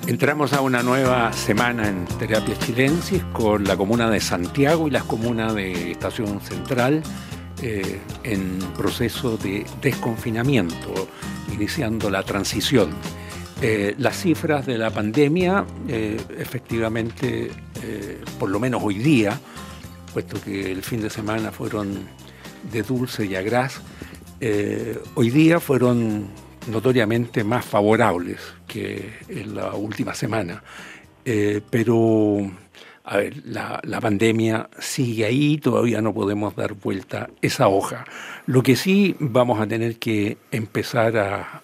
Entramos a una nueva semana en Terapia Chilensis con la comuna de Santiago y las comunas de Estación Central en proceso de desconfinamiento, iniciando la transición. Las cifras de la pandemia, efectivamente, por lo menos hoy día, puesto que el fin de semana fueron de dulce y agraz, hoy día fueron notoriamente más favorables que en la última semana. Pero, a ver, la pandemia sigue ahí, todavía no podemos dar vuelta esa hoja. Lo que sí vamos a tener que empezar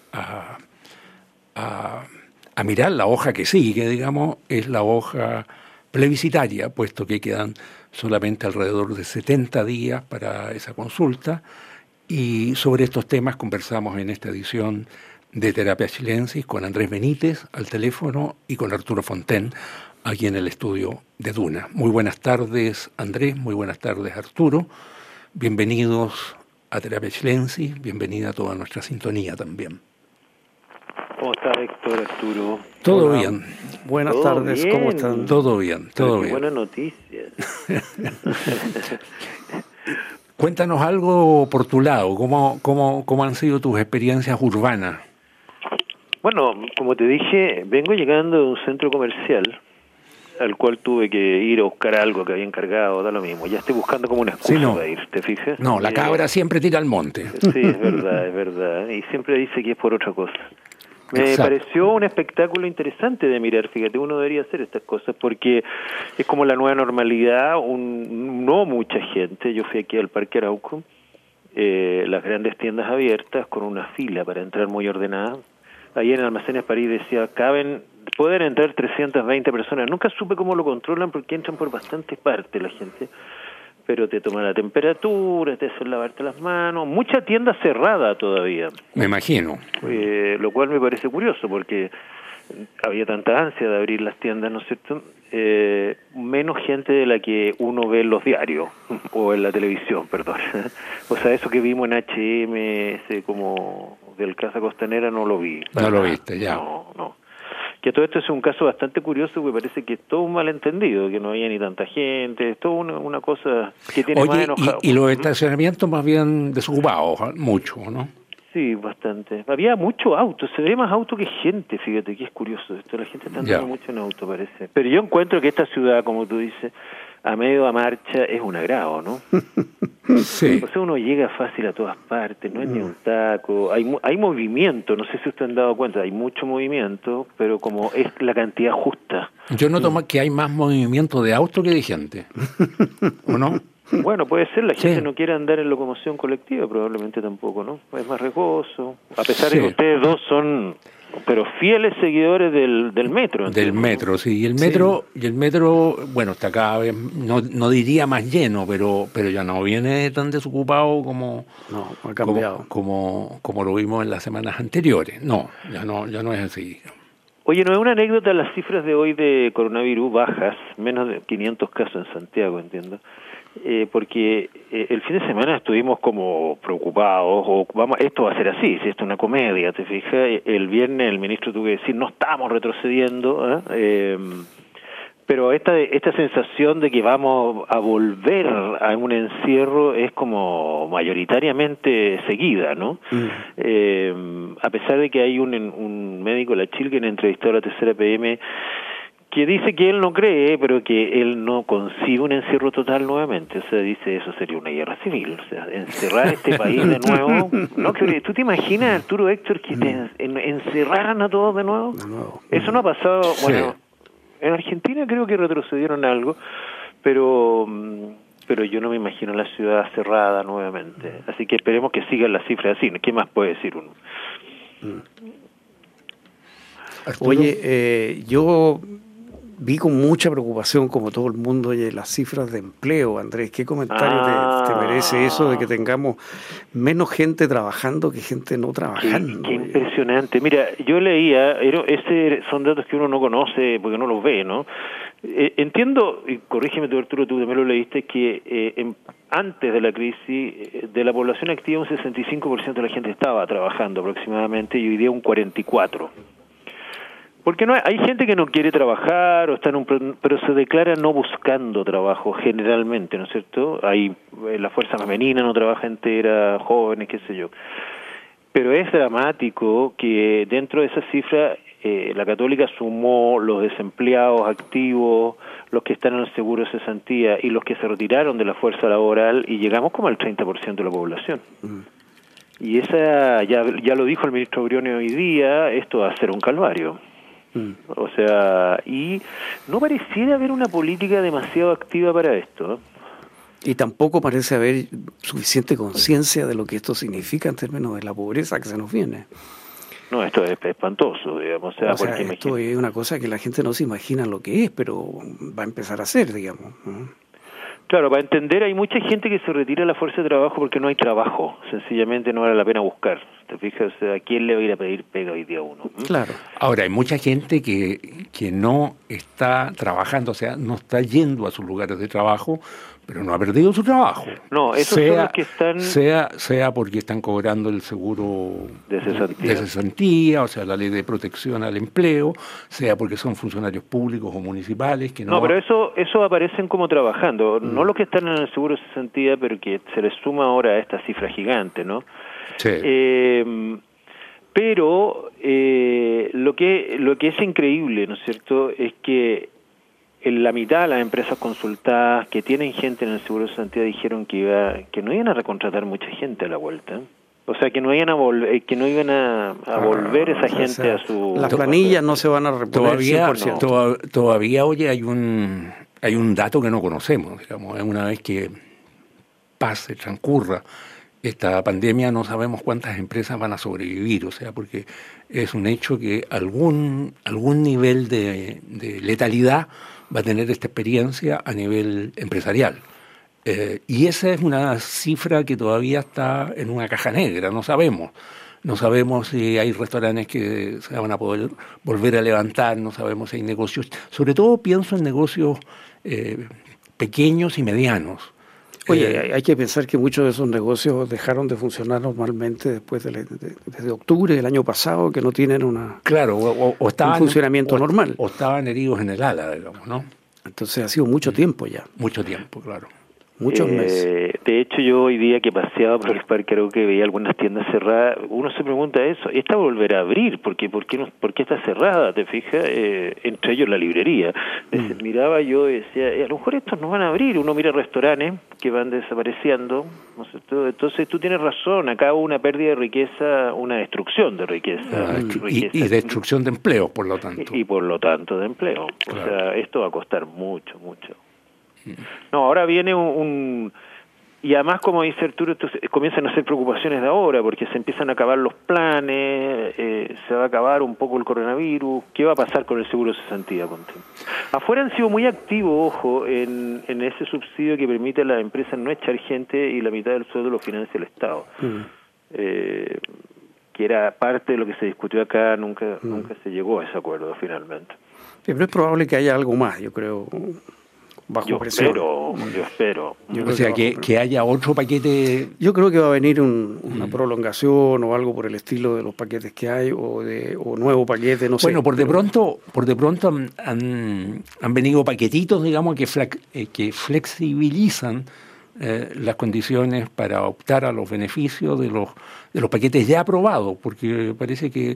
a mirar la hoja que sigue, digamos, es la hoja plebiscitaria, puesto que quedan solamente alrededor de 70 días para esa consulta. Y sobre estos temas conversamos en esta edición de Terapia Chilensis con Andrés Benítez al teléfono y con Arturo Fonten aquí en el estudio de Duna. Muy buenas tardes, Andrés, muy buenas tardes, Arturo. Bienvenidos a Terapia Chilensis, bienvenida a toda nuestra sintonía también. ¿Cómo está Héctor, Arturo? Todo bien. Buenas tardes, bien. ¿cómo están? Todo bien, todo bien. Buenas noticias. Cuéntanos algo por tu lado, ¿cómo han sido tus experiencias urbanas? Bueno, como te dije, vengo llegando de un centro comercial al cual tuve que ir a buscar algo que había encargado, da lo mismo. Ya estoy buscando como una excusa para ir, ¿te fijas? No, la cabra siempre tira al monte. Sí, es verdad. Y siempre dice que es por otra cosa. Me pareció un espectáculo interesante de mirar, fíjate, uno debería hacer estas cosas porque es como la nueva normalidad, no mucha gente, yo fui aquí al Parque Arauco, las grandes tiendas abiertas con una fila para entrar muy ordenada, ahí en Almacenes París decía, pueden entrar 320 personas, nunca supe cómo lo controlan porque entran por bastantes partes la gente, pero te toman la temperatura, te hacen lavarte las manos, mucha tienda cerrada todavía. Me imagino. Lo cual me parece curioso porque había tanta ansia de abrir las tiendas, ¿no es cierto? Menos gente de la que uno ve en los diarios, o en la televisión, perdón. O sea, eso que vimos en H&M, ese como del Casa Costanera, no lo vi. No lo viste, ya. No. Que todo esto es un caso bastante curioso, porque parece que es todo un malentendido, que no había ni tanta gente, es todo una cosa que tiene más enojado. Y los estacionamientos más bien desocupados, mucho, ¿no? Sí, bastante. Había mucho auto, se ve más auto que gente, fíjate, que es curioso esto, la gente está andando mucho en auto, parece. Pero yo encuentro que esta ciudad, como tú dices, a medio a marcha es un agrado, ¿no? Sí. O sea, uno llega fácil a todas partes, no es ni un taco, hay movimiento, no sé si ustedes han dado cuenta, hay mucho movimiento, pero como es la cantidad justa. Yo noto que hay más movimiento de auto que de gente, ¿o no? Bueno, puede ser, la gente no quiere andar en locomoción colectiva, probablemente tampoco, ¿no? Es más riesgoso, a pesar de que ustedes dos son, pero fieles seguidores del metro. ¿Entiendes? Del metro, sí, y el metro, bueno, está cada vez, no diría más lleno, pero ya no viene tan desocupado como ha cambiado. Como lo vimos en las semanas anteriores. No, ya no es así. Oye, no es una anécdota las cifras de hoy de coronavirus bajas, menos de 500 casos en Santiago, entiendo. Porque el fin de semana estuvimos como preocupados, esto va a ser así, si esto es una comedia, ¿te fijas? El viernes el ministro tuvo que decir, no estamos retrocediendo, pero esta sensación de que vamos a volver a un encierro es como mayoritariamente seguida, ¿no? A pesar de que hay un médico, la Chil, que entrevistó a la tercera PM, que dice que él no cree, pero que él no concibe un encierro total nuevamente. O sea, dice, eso sería una guerra civil. O sea, encerrar este país de nuevo. ¿No? ¿Tú te imaginas, Arturo, Héctor, que encerraran a todos de nuevo? Eso no ha pasado. Bueno, en Argentina creo que retrocedieron algo, pero yo no me imagino la ciudad cerrada nuevamente. Así que esperemos que sigan las cifras así. ¿Qué más puede decir uno? Oye, yo vi con mucha preocupación, como todo el mundo, las cifras de empleo, Andrés. ¿Qué comentario te merece eso de que tengamos menos gente trabajando que gente no trabajando? Qué impresionante. Mira, yo leía, son datos que uno no conoce porque no los ve, ¿no? Entiendo, y corrígeme tú, Arturo, tú también lo leíste, que antes de la crisis, de la población activa un 65% de la gente estaba trabajando aproximadamente y hoy día un 44%. Porque hay gente que no quiere trabajar o está pero se declara no buscando trabajo generalmente, ¿no es cierto? La fuerza femenina no trabaja entera, jóvenes, qué sé yo. Pero es dramático que dentro de esa cifra la Católica sumó los desempleados activos, los que están en el seguro de cesantía y los que se retiraron de la fuerza laboral, y llegamos como al 30% de la población. Y esa ya lo dijo el ministro Briones hoy día, esto va a ser un calvario. O sea, y no pareciera haber una política demasiado activa para esto, ¿eh? Y tampoco parece haber suficiente conciencia de lo que esto significa en términos de la pobreza que se nos viene. No, esto es espantoso, digamos. O sea, esto es una cosa que la gente no se imagina lo que es, pero va a empezar a ser, digamos. Claro, para entender, hay mucha gente que se retira de la fuerza de trabajo porque no hay trabajo. Sencillamente no vale la pena buscar. ¿Te fijas? O sea, ¿a quién le va a ir a pedir pega hoy día a uno? Claro. Ahora, hay mucha gente que no está trabajando, o sea, no está yendo a sus lugares de trabajo, pero no ha perdido su trabajo. No, esos son los que están... Sea porque están cobrando el seguro de cesantía, o sea, la ley de protección al empleo, sea porque son funcionarios públicos o municipales que no... No, pero eso aparecen como trabajando, no los que están en el seguro de cesantía, pero que se les suma ahora a esta cifra gigante, ¿no? Sí. Pero lo que es increíble, ¿no es cierto?, es que en la mitad de las empresas consultadas que tienen gente en el seguro de cesantía dijeron que no iban a recontratar mucha gente a la vuelta. O sea, que no iban a volver, volver esa gente a su... Las planillas no se van a reponer 100%. Todavía, oye, hay un dato que no conocemos, digamos, una vez que transcurra esta pandemia, no sabemos cuántas empresas van a sobrevivir, o sea, porque es un hecho que algún nivel de letalidad va a tener esta experiencia a nivel empresarial. Y esa es una cifra que todavía está en una caja negra, no sabemos. No sabemos si hay restaurantes que se van a poder volver a levantar, no sabemos si hay negocios. Sobre todo pienso en negocios pequeños y medianos. Oye, hay que pensar que muchos de esos negocios dejaron de funcionar normalmente después desde octubre del año pasado, que no tienen un funcionamiento normal. O estaban heridos en el ala, digamos, ¿no? Entonces ha sido mucho tiempo ya. Mucho tiempo, claro. Muchos meses. De hecho, yo hoy día que paseaba por el parque, creo que veía algunas tiendas cerradas, uno se pregunta eso, ¿esta volverá a abrir? ¿Por qué está cerrada? ¿Te fijas? Entre ellos la librería. Miraba yo y decía, a lo mejor estos no van a abrir. Uno mira restaurantes que van desapareciendo, ¿no sé? Entonces tú tienes razón, acá hubo una pérdida de riqueza, una destrucción de riqueza. Y destrucción de empleo, por lo tanto. Y por lo tanto de empleo. Claro. O sea, esto va a costar mucho. No, ahora viene y además, como dice Arturo, comienzan a ser preocupaciones de ahora, porque se empiezan a acabar los planes, se va a acabar un poco el coronavirus. ¿Qué va a pasar con el seguro de cesantía? Afuera han sido muy activos, ojo, en ese subsidio que permite a las empresas no echar gente y la mitad del sueldo lo financia el Estado. Que era parte de lo que se discutió acá, nunca se llegó a ese acuerdo finalmente. Sí, pero es probable que haya algo más, yo creo. Bajo presión. Yo espero. O sea, que haya otro paquete. Yo creo que va a venir una prolongación o algo por el estilo de los paquetes que hay o nuevo paquete, no sé. Bueno, por de pronto han venido paquetitos, digamos, que flexibilizan las condiciones para optar a los beneficios de los paquetes ya aprobados, porque parece que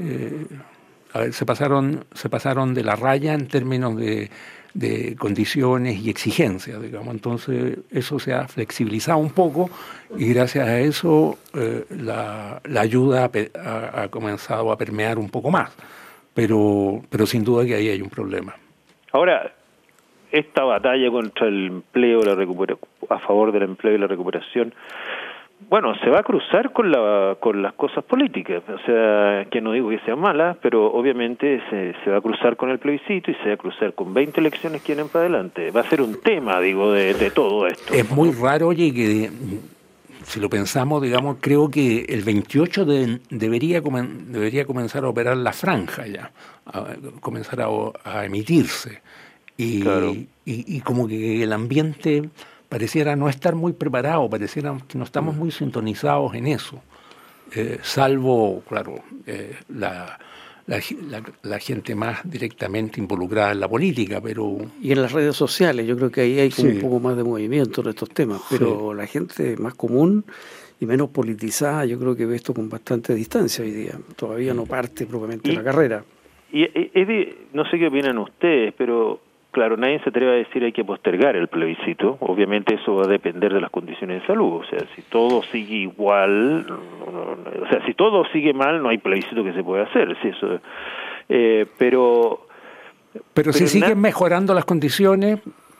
se pasaron de la raya en términos de condiciones y exigencias, digamos. Entonces eso se ha flexibilizado un poco y gracias a eso la ayuda ha comenzado a permear un poco más, pero sin duda que ahí hay un problema. Ahora, esta batalla contra el empleo, a favor del empleo y la recuperación, bueno, se va a cruzar con las cosas políticas, o sea, que no digo que sean malas, pero obviamente se va a cruzar con el plebiscito y se va a cruzar con 20 elecciones que vienen para adelante. Va a ser un tema, digo, de todo esto. Es muy raro, oye, que si lo pensamos, digamos, creo que el 28 debería comenzar a operar la franja ya, comenzar a emitirse. Claro. Y como que el ambiente pareciera no estar muy preparado, pareciera que no estamos muy sintonizados en eso, salvo, claro, la gente más directamente involucrada en la política, pero... Y en las redes sociales, yo creo que ahí hay como Sí. un poco más de movimiento en estos temas, pero la gente más común y menos politizada, yo creo que ve esto con bastante distancia hoy día. Todavía no parte propiamente la carrera. Y no sé qué opinan ustedes, pero claro, nadie se atreve a decir hay que postergar el plebiscito. Obviamente eso va a depender de las condiciones de salud. O sea, si todo sigue igual, o sea, si todo sigue mal, no hay plebiscito que se pueda hacer. Si eso, pero si siguen mejorando las condiciones,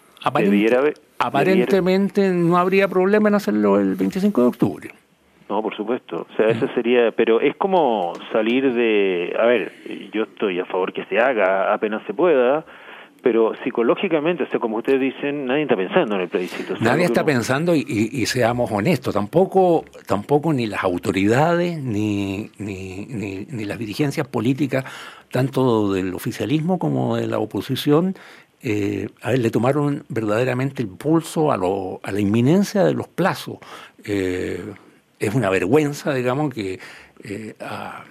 aparentemente no habría problema en hacerlo el 25 de octubre. No, por supuesto. O sea, eso sería... Pero es como salir de... A ver, yo estoy a favor que se haga apenas se pueda, pero psicológicamente, o sea, como ustedes dicen, nadie está pensando en el plebiscito. Nadie está pensando, y seamos honestos, tampoco ni las autoridades, ni las dirigencias políticas, tanto del oficialismo como de la oposición, le tomaron verdaderamente el pulso a la inminencia de los plazos. Es una vergüenza, digamos, que a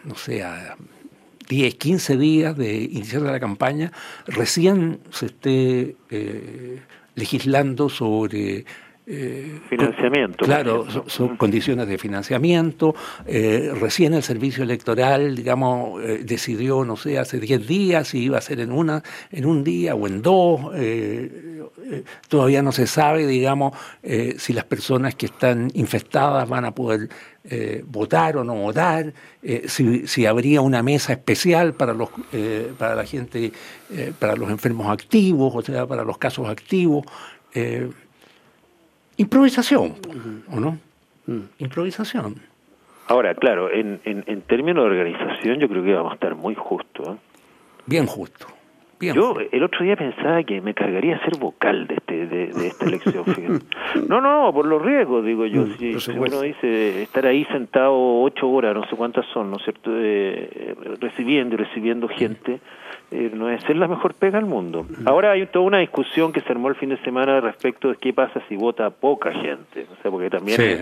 10, 15 días de iniciar la campaña recién se esté legislando sobre... financiamiento. Claro, son condiciones de financiamiento. Recién el servicio electoral, digamos, decidió, no sé, hace 10 días si iba a ser en un día o en 2. Todavía no se sabe, digamos, si las personas que están infectadas van a poder votar o no votar, si habría una mesa especial para la gente, para los enfermos activos, o sea, para los casos activos. Improvisación, ¿o no? Improvisación. Ahora, claro, en términos de organización yo creo que vamos a estar muy justos. Bien justo. Yo el otro día pensaba que me cargaría ser vocal de esta elección. No, por los riesgos, digo yo. Si uno dice estar ahí sentado 8 horas, no sé cuántas son, ¿no es cierto? Recibiendo gente, no es ser la mejor pega del mundo. Ahora hay toda una discusión que se armó el fin de semana respecto de qué pasa si vota poca gente. O sea, porque también es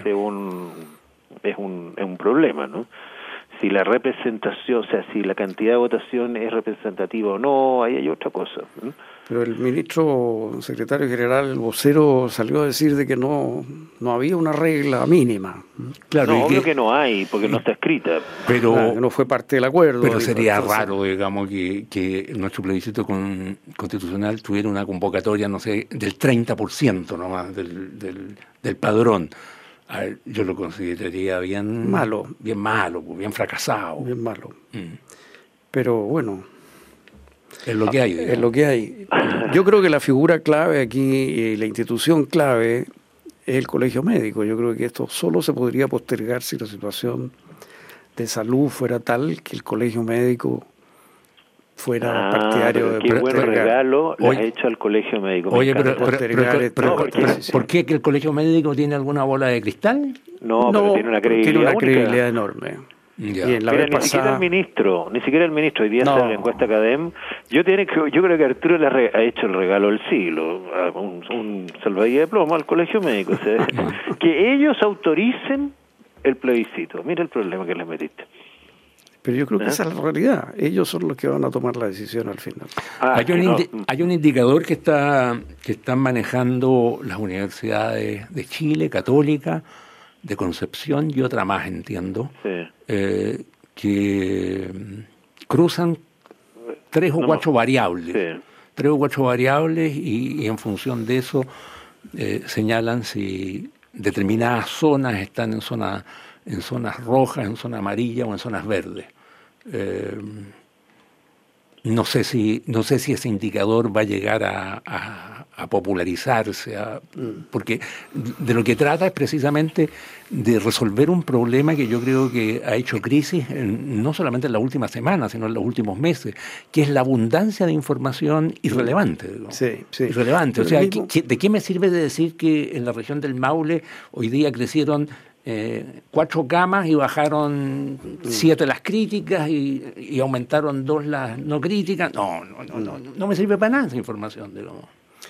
un problema, ¿no? Si la representación, o sea, si la cantidad de votación es representativa o no, ahí hay otra cosa. Pero el ministro secretario general, el vocero, salió a decir de que no había una regla mínima. Claro, no, obvio que no hay, porque no está escrita. Pero que no fue parte del acuerdo. Pero sería raro, digamos, que nuestro plebiscito constitucional tuviera una convocatoria, no sé, del 30% nomás del padrón. A ver, yo lo consideraría bien malo, bien fracasado. Bien malo. Pero bueno, es lo que hay. Digamos. Es lo que hay. Yo creo que la figura clave aquí, la institución clave, es el colegio médico. Yo creo que esto solo se podría postergar si la situación de salud fuera tal que el colegio médico fuera partidario de... Qué buen regalo le ha hecho al colegio médico. Oye, pero ¿por qué que el colegio médico tiene alguna bola de cristal? No, pero tiene una credibilidad enorme. Ya. Ni siquiera el ministro, hoy día sale la encuesta Academ. Yo creo que Arturo le ha hecho el regalo del siglo, un salvavidas de plomo al colegio médico. O sea, que ellos autoricen el plebiscito. Mira el problema que les metiste. Pero yo creo que esa es la realidad. Ellos son los que van a tomar la decisión al final. Hay un indicador que están manejando las universidades de Chile, Católica, de Concepción y otra más, entiendo, que cruzan 3 o 4 variables. Sí. 3 o 4 variables y en función de eso señalan si determinadas zonas están en zonas rojas, en zonas amarillas o en zonas verdes. No sé si ese indicador va a llegar a popularizarse, porque de lo que trata es precisamente de resolver un problema que yo creo que ha hecho crisis no solamente en la última semana, sino en los últimos meses, que es la abundancia de información irrelevante. ¿No? Sí. Irrelevante. O sea, ¿de qué me sirve de decir que en la región del Maule hoy día crecieron 4 camas y bajaron 7 las críticas y aumentaron 2 las no críticas? No me sirve para nada esa información, digamos.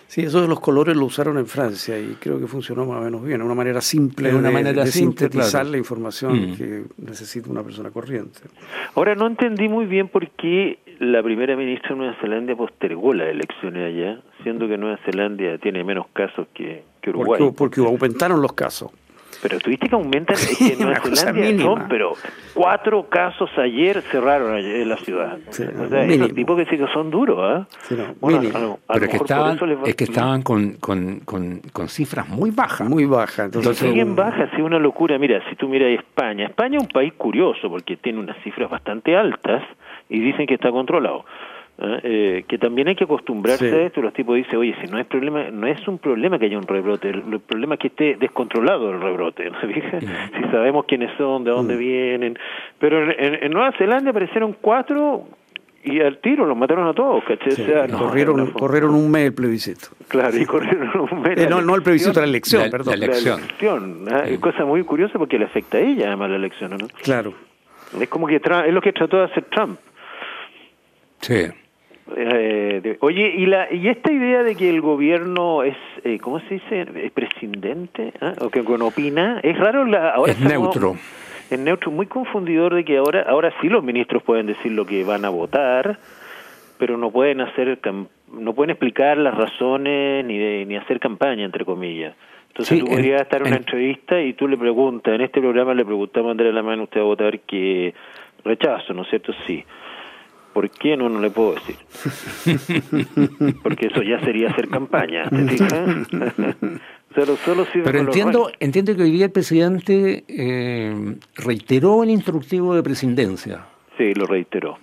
Sí, eso de los colores lo usaron en Francia y creo que funcionó más o menos bien. Una manera simple de sintetizar la información que necesita una persona corriente. Ahora, no entendí muy bien por qué la primera ministra de Nueva Zelanda postergó las elecciones allá, siendo que Nueva Zelanda tiene menos casos que Uruguay. Porque aumentaron los casos. Pero tuviste que aumentan, es que en Nueva Zelanda son, pero 4 casos ayer cerraron en la ciudad. Sí, o sea, esos tipos que sí que son duros, ¿ah? Sí, no, bueno, pero es que estaban con cifras muy bajas. Muy bajas. Entonces siguen bajas, es una locura. Mira, si tú miras España es un país curioso porque tiene unas cifras bastante altas y dicen que está controlado. Que también hay que acostumbrarse a esto. Los tipos dicen, oye, si no es un problema que haya un rebrote, el problema es que esté descontrolado el rebrote, ¿no? Si sabemos quiénes son, de dónde vienen. Pero en Nueva Zelanda aparecieron 4 y al tiro los mataron a todos, ¿cachai? Sí, o sea, corrieron un mes el plebiscito. Claro, y corrieron un mes. No el plebiscito, la elección, perdón. La elección. Es cosa muy curiosa porque le afecta a ella además la elección, ¿no? Claro. Es como que Trump, es lo que trató de hacer Trump. Sí. Oye, y esta idea de que el gobierno es, ¿cómo se dice? Es prescindente, o que opina, es raro. Ahora es neutro. Es neutro, muy confundidor de que ahora sí los ministros pueden decir lo que van a votar, pero no pueden explicar las razones ni hacer campaña, entre comillas. Entonces tú podrías estar en una entrevista y tú le preguntas, en este programa le preguntamos a Andrea Lamán, ¿usted va a votar que rechazo, no es cierto? Sí. ¿Por qué no le puedo decir? Porque eso ya sería hacer campaña, ¿te fijas? Pero entiendo que hoy día el presidente reiteró el instructivo de presidencia. Sí, lo reiteró.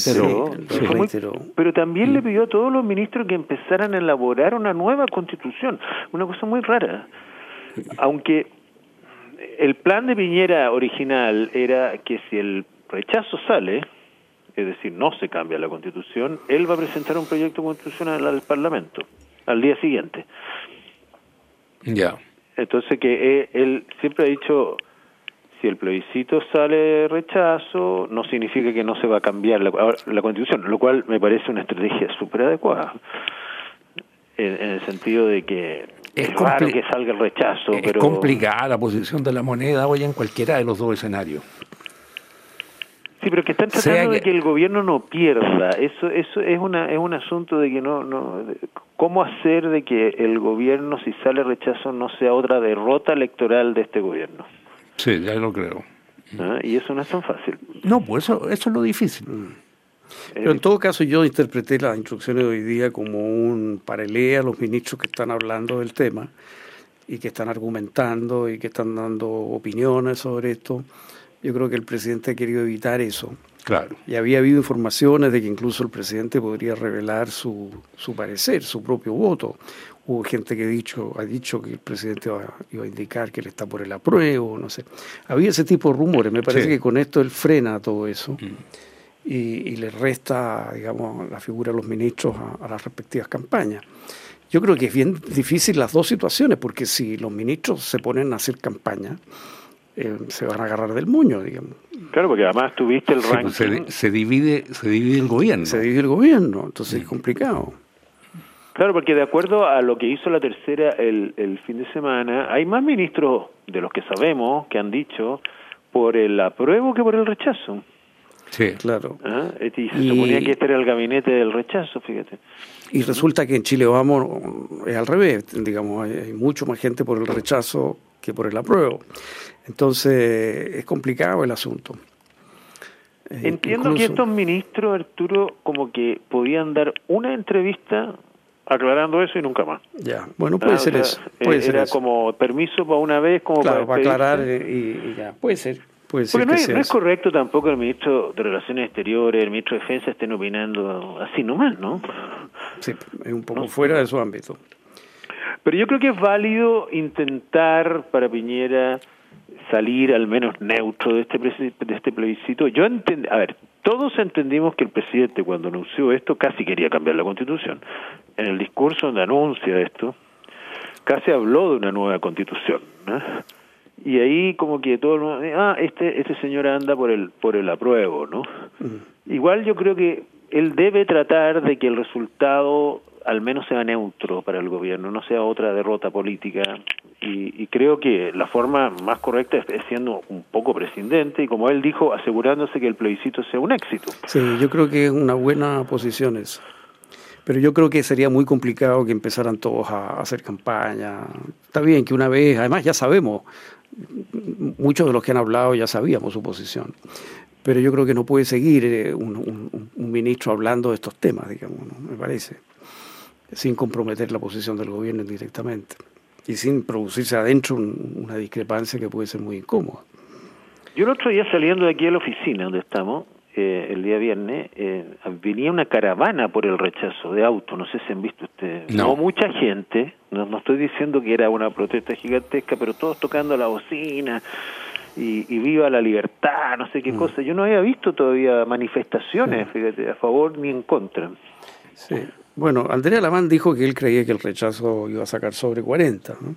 Pero también le pidió a todos los ministros que empezaran a elaborar una nueva constitución. Una cosa muy rara. Aunque el plan de Piñera original era que si el rechazo sale, es decir, no se cambia la Constitución, él va a presentar un proyecto constitucional al Parlamento al día siguiente. Ya. Entonces que él siempre ha dicho, si el plebiscito sale rechazo, no significa que no se va a cambiar la Constitución, lo cual me parece una estrategia súper adecuada, en el sentido de que es raro que salga el rechazo. Es complicada la posición de la moneda hoy en cualquiera de los dos escenarios. Sí, pero que están tratando de que el gobierno no pierda. Eso es un asunto de que no cómo hacer de que el gobierno, si sale rechazo, no sea otra derrota electoral de este gobierno. Sí, ya lo creo. Y eso no es tan fácil. No, pues eso es lo difícil. Pero en todo caso yo interpreté las instrucciones de hoy día como para leer a los ministros que están hablando del tema y que están argumentando y que están dando opiniones sobre esto. Yo creo que el presidente ha querido evitar eso. Claro. Y había habido informaciones de que incluso el presidente podría revelar su parecer, su propio voto. Hubo gente que ha dicho que el presidente iba a indicar que él está por el apruebo, no sé. Había ese tipo de rumores. Me parece que con esto él frena todo eso y le resta, digamos, la figura de los ministros a las respectivas campañas. Yo creo que es bien difícil las dos situaciones, porque si los ministros se ponen a hacer campaña, se van a agarrar del moño, digamos. Claro, porque además tuviste el ranking. Se divide el gobierno. Se divide el gobierno, entonces es complicado. Claro, porque de acuerdo a lo que hizo la tercera el fin de semana, hay más ministros de los que sabemos que han dicho por el apruebo que por el rechazo. Sí, claro. Y se suponía que este era el gabinete del rechazo, fíjate. Y resulta que en Chile Vamos es al revés, digamos, hay mucho más gente por el rechazo que por el apruebo. Entonces es complicado el asunto. Entiendo que estos ministros, Arturo, como que podían dar una entrevista aclarando eso y nunca más. Ya, bueno, puede ser eso. Era como permiso para una vez, como para aclarar y ya, puede ser. Porque no es correcto tampoco el ministro de Relaciones Exteriores, el ministro de Defensa estén opinando así nomás, ¿no? Sí, es un poco fuera de su ámbito. Pero yo creo que es válido intentar para Piñera salir al menos neutro de este plebiscito. Todos entendimos que el presidente cuando anunció esto casi quería cambiar la Constitución. En el discurso donde anuncia esto, casi habló de una nueva Constitución, ¿no? Y ahí como que todo el mundo, este señor anda por el apruebo, ¿no? Igual yo creo que él debe tratar de que el resultado al menos sea neutro para el gobierno, no sea otra derrota política. Y creo que la forma más correcta es siendo un poco prescindente y, como él dijo, asegurándose que el plebiscito sea un éxito. Sí, yo creo que es una buena posición eso. Pero yo creo que sería muy complicado que empezaran todos a hacer campaña. Está bien que una vez, además ya sabemos, muchos de los que han hablado ya sabíamos su posición. Pero yo creo que no puede seguir un ministro hablando de estos temas, digamos, ¿no? Me parece, sin comprometer la posición del gobierno indirectamente y sin producirse adentro una discrepancia que puede ser muy incómoda. Yo el otro día, saliendo de aquí a la oficina donde estamos, el día viernes, venía una caravana por el rechazo de auto, no sé si han visto ustedes. No mucha gente, no estoy diciendo que era una protesta gigantesca, pero todos tocando la bocina y viva la libertad, no sé qué cosa. Yo no había visto todavía manifestaciones, fíjate, a favor ni en contra. Sí. Bueno, Andrea Lamán dijo que él creía que el rechazo iba a sacar sobre 40%, ¿no?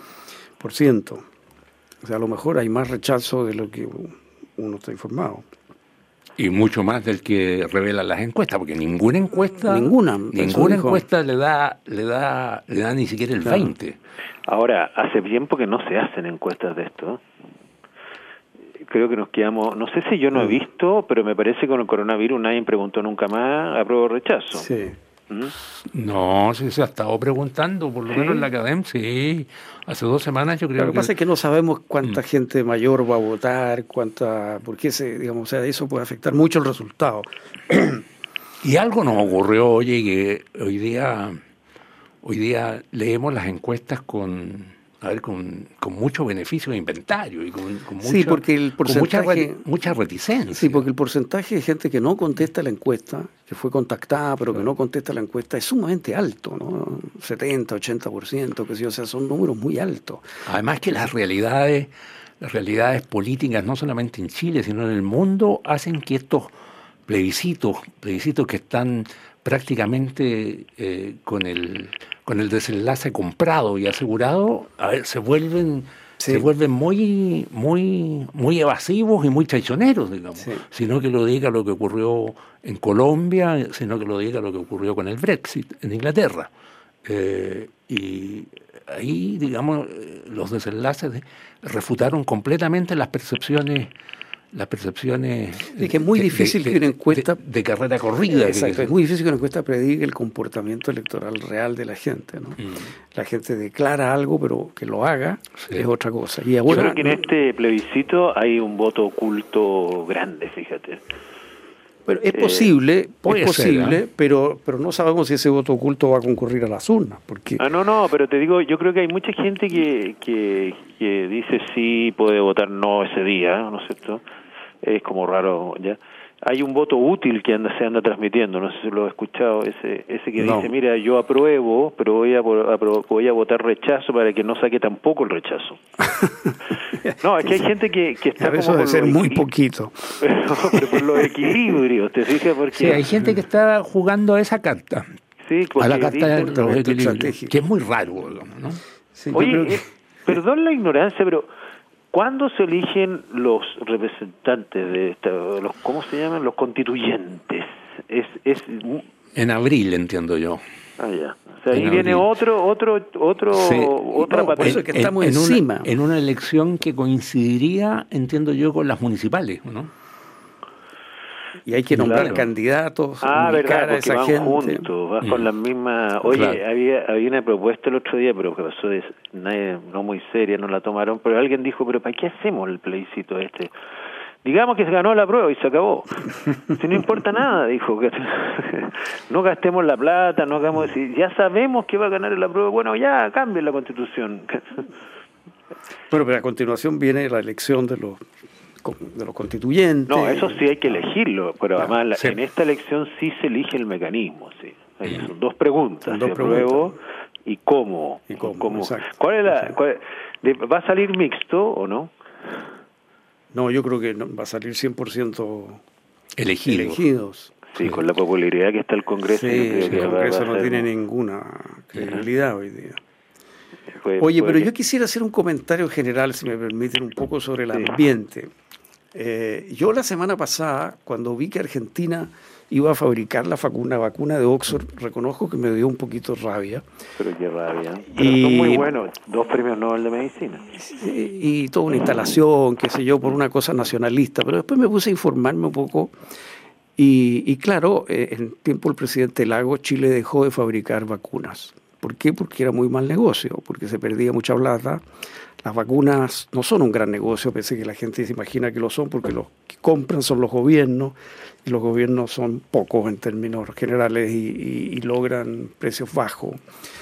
O sea, a lo mejor hay más rechazo de lo que uno está informado. Y mucho más del que revelan las encuestas, porque ninguna encuesta le da ni siquiera el 20%. Ahora, hace tiempo que no se hacen encuestas de esto. Creo que nos quedamos, no sé si yo no he visto, pero me parece que con el coronavirus nadie preguntó nunca más apruebo o rechazo. Sí. No, sí se ha estado preguntando, por lo menos en la academia, sí. Hace 2 semanas yo creo Lo que pasa es que no sabemos cuánta gente mayor va a votar, porque digamos, o sea, eso puede afectar mucho el resultado. Y algo nos ocurrió, oye, que hoy día leemos las encuestas con mucho beneficio de inventario y con sí, porque el porcentaje, mucha reticencia. Sí, porque el porcentaje de gente que no contesta la encuesta, que fue contactada pero que no contesta la encuesta, es sumamente alto, ¿no? 70, 80%, que sí, o sea, son números muy altos. Además que las realidades políticas, no solamente en Chile, sino en el mundo, hacen que estos plebiscitos que están prácticamente con el desenlace comprado y asegurado, se vuelven muy evasivos y muy traicioneros, digamos. Sino que lo diga lo que ocurrió en Colombia, sino que lo diga lo que ocurrió con el Brexit en Inglaterra. Y ahí, digamos, los desenlaces refutaron completamente las percepciones es que es muy difícil que una encuesta de carrera corrida. Exacto, es muy difícil que una encuesta prediga el comportamiento electoral real de la gente, ¿no? La gente declara algo, pero que lo haga es otra cosa. Y ahora, yo creo que en este plebiscito hay un voto oculto grande, fíjate. Bueno, es posible, pero no sabemos si ese voto oculto va a concurrir a las urnas. Porque... No, pero te digo, yo creo que hay mucha gente que dice sí, puede votar no ese día, ¿no es cierto? Es como raro, ¿ya? Hay un voto útil que se anda transmitiendo, no sé si lo he escuchado, ese que dice, mira, yo apruebo, pero voy a votar rechazo para que no saque tampoco el rechazo. No, es que hay gente que está como... Eso debe ser muy poquito. Pero por los equilibrios, ¿te fijas? Porque... Sí, hay gente que está jugando a esa carta. Sí, a la carta de los equilibrios, que es muy raro, ¿no? Sí, oye, perdón la ignorancia, pero... ¿cuándo se eligen los representantes de cómo se llaman? Los constituyentes. En abril, entiendo yo. Ah, ya. O sea, ahí viene otra por eso es que estamos encima. En una elección que coincidiría, entiendo yo, con las municipales, ¿no? Y hay que nombrar candidatos, verdad, porque esa van gente. juntos, vas con las mismas... Oye, había una propuesta el otro día, pero que pasó no muy seria, no la tomaron, pero alguien dijo, pero ¿para qué hacemos el plebiscito este? Digamos que se ganó la prueba y se acabó. Si no importa nada, dijo. No gastemos la plata, no hagamos... Si ya sabemos que va a ganar la prueba, bueno, ya cambien la Constitución. Bueno, pero a continuación viene la elección de los constituyentes. No, eso sí hay que elegirlo, pero además en esta elección sí se elige el mecanismo, sí. Son 2 preguntas, si apruebo y cómo. ¿Cuál es ¿va a salir mixto o no? No, yo creo que va a salir 100% elegidos. Sí, con la popularidad que está el Congreso. Sí, el Congreso no tiene ninguna credibilidad hoy día. Oye, pero yo quisiera hacer un comentario general, si me permiten, un poco sobre el ambiente. Yo la semana pasada, cuando vi que Argentina iba a fabricar la vacuna de Oxford, reconozco que me dio un poquito rabia. Pero qué rabia. Pero son muy buenos, 2 premios Nobel de Medicina. Y toda una instalación, qué sé yo, por una cosa nacionalista. Pero después me puse a informarme un poco y claro, en tiempo del presidente Lagos, Chile dejó de fabricar vacunas. ¿Por qué? Porque era muy mal negocio, porque se perdía mucha plata. Las vacunas no son un gran negocio, pese a que la gente se imagina que lo son, porque los que compran son los gobiernos, y los gobiernos son pocos en términos generales y logran precios bajos.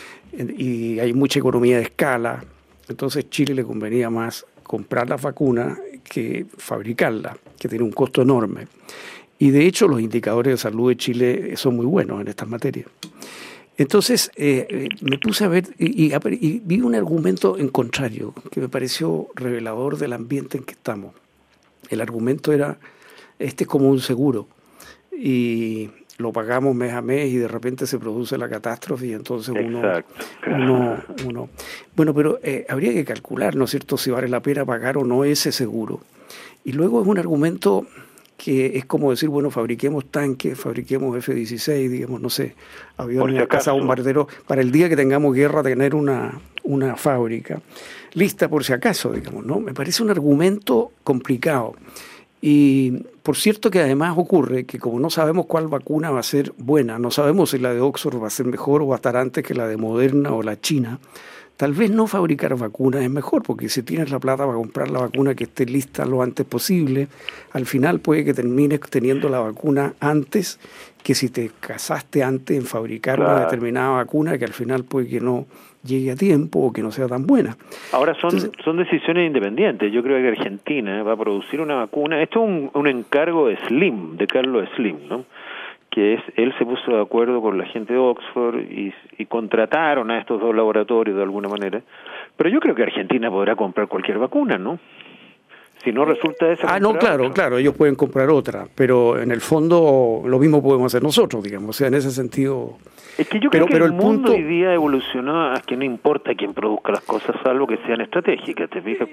Y hay mucha economía de escala. Entonces Chile le convenía más comprar las vacunas que fabricarlas, que tiene un costo enorme. Y de hecho los indicadores de salud de Chile son muy buenos en estas materias. Entonces me puse a ver y vi un argumento en contrario que me pareció revelador del ambiente en que estamos. El argumento era, este es como un seguro y lo pagamos mes a mes y de repente se produce la catástrofe y entonces uno bueno, pero habría que calcular, ¿no es cierto?, si vale la pena pagar o no ese seguro. Y luego es un argumento que es como decir, bueno, fabriquemos tanques, fabriquemos F-16, digamos, no sé, aviones de caza bombardero, para el día que tengamos guerra tener una fábrica lista por si acaso, digamos, ¿no? Me parece un argumento complicado. Y por cierto que además ocurre que como no sabemos cuál vacuna va a ser buena, no sabemos si la de Oxford va a ser mejor o va a estar antes que la de Moderna o la China, tal vez no fabricar vacunas es mejor, porque si tienes la plata para comprar la vacuna que esté lista lo antes posible, al final puede que termines teniendo la vacuna antes que si te casaste antes en fabricar una determinada vacuna que al final puede que no llegue a tiempo o que no sea tan buena. Ahora son decisiones independientes. Yo creo que Argentina va a producir una vacuna. Esto es un encargo de Slim, de Carlos Slim, ¿no? Que él se puso de acuerdo con la gente de Oxford y contrataron a estos 2 laboratorios de alguna manera. Pero yo creo que Argentina podrá comprar cualquier vacuna, ¿no? Si no resulta esa... no, claro, ellos pueden comprar otra, pero en el fondo lo mismo podemos hacer nosotros, digamos, o sea, en ese sentido... Es que yo creo que el mundo hoy día evolucionó a que no importa quién produzca las cosas, salvo que sean estratégicas. ¿Te fijas?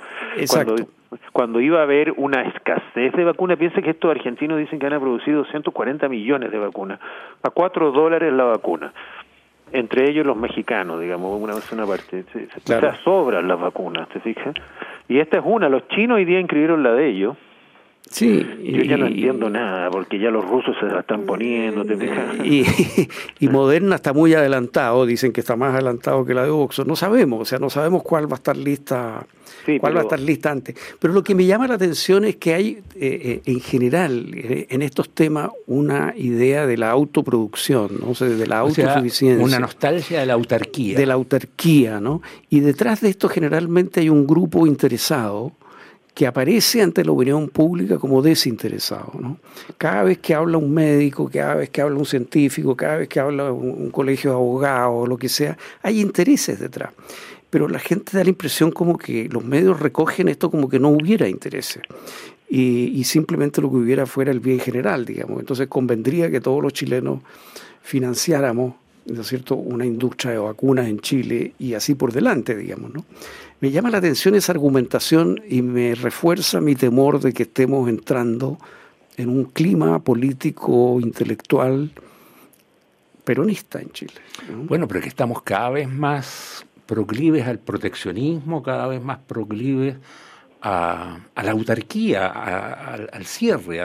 Cuando iba a haber una escasez de vacunas, piensa que estos argentinos dicen que van a producir 240 millones de vacunas, a $4 la vacuna. Entre ellos los mexicanos, digamos, una parte. Claro. O sea, sobran las vacunas, ¿te fijas? Y esta es una. Los chinos hoy día inscribieron la de ellos. Sí, yo ya no entiendo nada, porque ya los rusos se la están poniendo, ¿te fijas? Y Moderna está muy adelantado, dicen que está más adelantado que la de Oxford. No sabemos, o sea, no sabemos cuál va a estar lista, va a estar lista antes. Pero lo que me llama la atención es que hay, en general, en estos temas, una idea de la autoproducción, ¿no? O sea, de la autosuficiencia. Una nostalgia de la autarquía. De la autarquía, ¿no? Y detrás de esto generalmente hay un grupo interesado que aparece ante la opinión pública como desinteresado, ¿no? Cada vez que habla un médico, cada vez que habla un científico, cada vez que habla un colegio de abogados o lo que sea, hay intereses detrás. Pero la gente da la impresión como que los medios recogen esto como que no hubiera intereses y simplemente lo que hubiera fuera el bien general, digamos. Entonces convendría que todos los chilenos financiáramos, ¿no es cierto?, una industria de vacunas en Chile y así por delante, digamos, ¿no? Me llama la atención esa argumentación y me refuerza mi temor de que estemos entrando en un clima político, intelectual, peronista en Chile, ¿no? Bueno, pero que estamos cada vez más proclives al proteccionismo, cada vez más proclives a la autarquía, al cierre,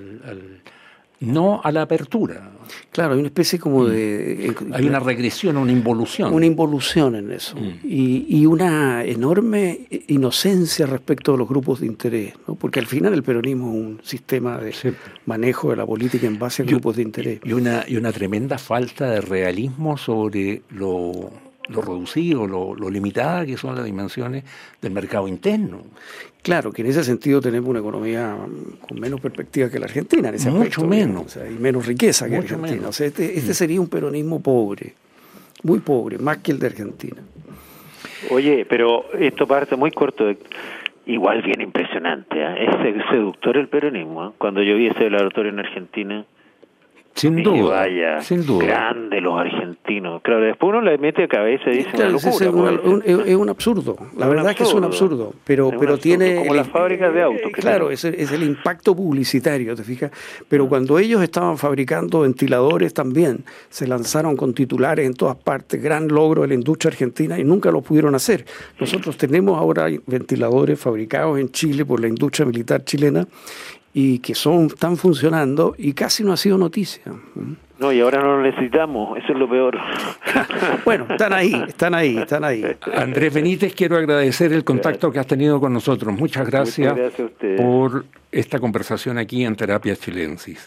no a la apertura. Claro, hay una especie como de... Hay una regresión, una involución. Una involución en eso. Y una enorme inocencia respecto a los grupos de interés, ¿no? Porque al final el peronismo es un sistema de manejo de la política en base a grupos de interés. Y una tremenda falta de realismo sobre lo reducido, lo limitada que son las dimensiones del mercado interno. Claro, que en ese sentido tenemos una economía con menos perspectiva que la Argentina, en ese aspecto, mucho menos. O sea, y menos riqueza que Argentina. Menos. O sea, este sería un peronismo pobre, muy pobre, más que el de Argentina. Oye, pero esto parte muy corto, igual bien impresionante, ¿eh? Es seductor el peronismo, ¿eh? Cuando yo vi ese laboratorio en Argentina, Sin duda, vaya, sin duda. Grande los argentinos. Claro, después uno le mete a cabeza y dice, claro, es un absurdo. La verdad es que es un absurdo. Pero tiene... Como las fábricas de autos. Claro, es el impacto publicitario, ¿te fijas? Pero cuando ellos estaban fabricando ventiladores también, se lanzaron con titulares en todas partes, gran logro de la industria argentina, y nunca lo pudieron hacer. Nosotros tenemos ahora ventiladores fabricados en Chile por la industria militar chilena, y que están funcionando y casi no ha sido noticia. No, y ahora no lo necesitamos, eso es lo peor. Bueno, están ahí. Andrés Benítez, quiero agradecer el contacto que has tenido con nosotros. Muchas gracias a ustedes por esta conversación aquí en Terapia Chilensis.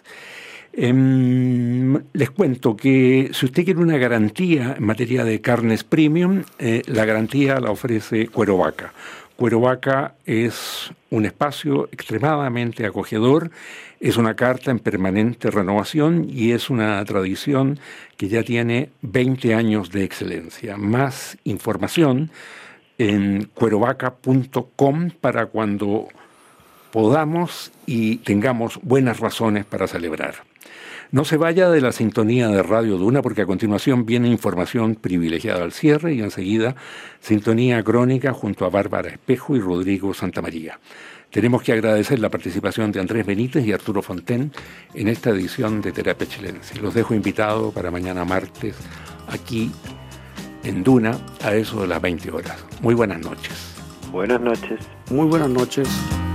Les cuento que si usted quiere una garantía en materia de carnes premium, la garantía la ofrece Cuero Vaca. Cuero Vaca es un espacio extremadamente acogedor, es una carta en permanente renovación y es una tradición que ya tiene 20 años de excelencia. Más información en cuerovaca.com para cuando podamos y tengamos buenas razones para celebrar. No se vaya de la sintonía de Radio Duna, porque a continuación viene información privilegiada al cierre y enseguida sintonía crónica junto a Bárbara Espejo y Rodrigo Santamaría. Tenemos que agradecer la participación de Andrés Benítez y Arturo Fonten en esta edición de Terapia Chilensis. Los dejo invitados para mañana martes aquí en Duna a eso de las 20 horas. Muy buenas noches. Buenas noches. Muy buenas noches.